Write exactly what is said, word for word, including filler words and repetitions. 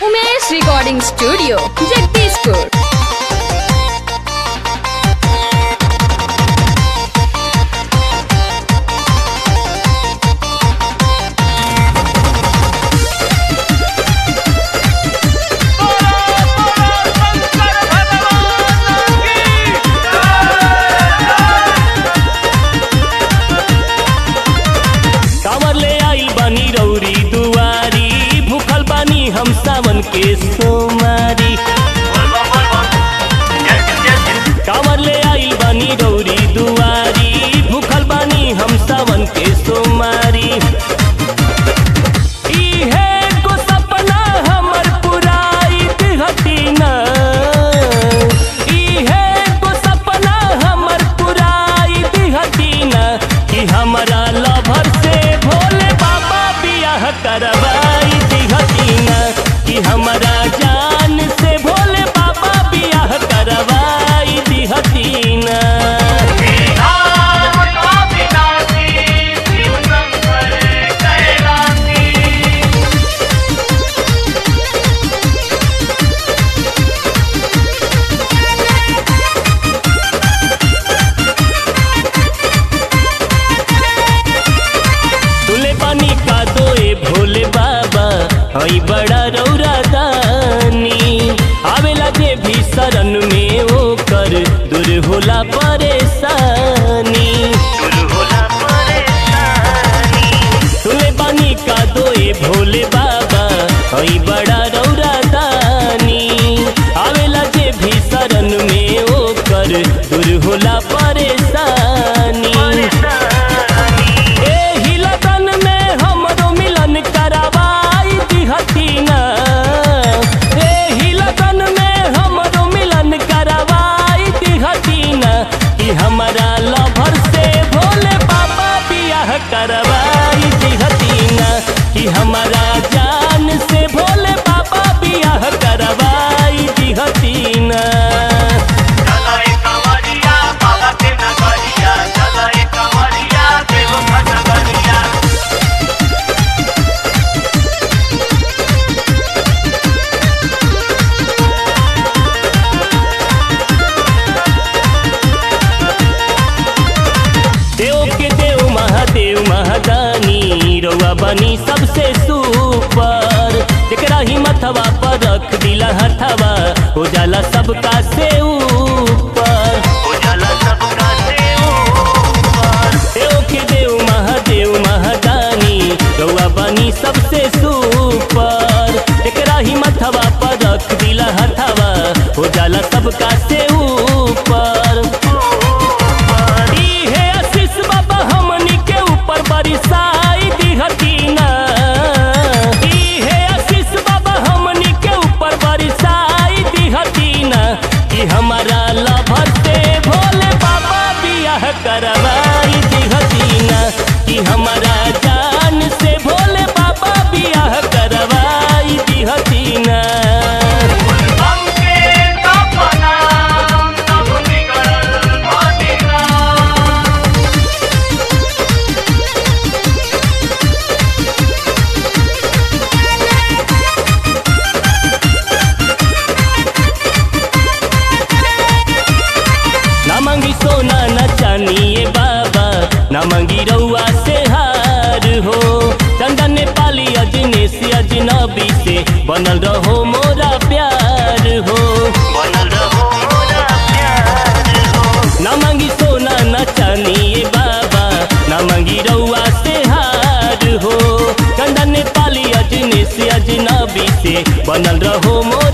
Umesh recording studio Jagdishpur. हम सावन के सोमारी कांवर ले आइल बानी रौरी दुआरी, भूखल बानी हम सावन के सोमारी। इहे को सपना हमर पुराई दिहती ना, इहे को सपना हमर पुराई दिहती ना, कि हमारा लभर से भोले बाबा बियाह करवाई दिहती ना, कि हमारा जान से भोले बाबा बियाह करवाई दिहती ना। तुले पानी का दोए भोले बाबा हई बड़ा रौरा दानी, आवेला जे भी शरण में ओकर दूर होला परेशानी। तुले पानी का दोए भोले बाबा हई बड़ा रौरा दानी, आवेला जे भी शरण में ओकर दूर होला परेशानी। हमारा लभर से भोले बाबा बियाह करवाई दिहती ना, कि हमारा जान से भोले बाबा बियाह करवाई दिहती ना। रउआ बनी सबसे सुपर, जेकरा ही मथवा पर रख दिला हथवा, हो जाला सबका से ऊपर, हो जाला सबका से ऊपर। देव के देव महादेव महादानी, रउआ बनी सबसे सुपर, जेकरा ही मथवा पर रख दिला हथवा, हो जाला सबका से ऊपर। इहे आशीष बाबा हमनी के ऊपर बरसाई दिहती ना, इहे आशीष बाबा हमनी के ऊपर बरसाई दिहती ना, कि हमारा लभर से भोले बाबा बियाह करवाई दिहती ना, कि हमारा जान से भोले बाबा बियाह करवाई दिहती ना। ना मांगी सोना न चानिए बाबा, ना मांगी रउआ से हार हो, चंदन नेपाली अजनेश अजनबी से बनल रहो मोरा प्यार हो, बनल रहो मोरा प्यार हो। ना मांगी सोना न चानिए बाबा, ना मांगी रउआ से हार हो, चंदन नेपाली अजनेश अजनबी से बनल रहो मोरा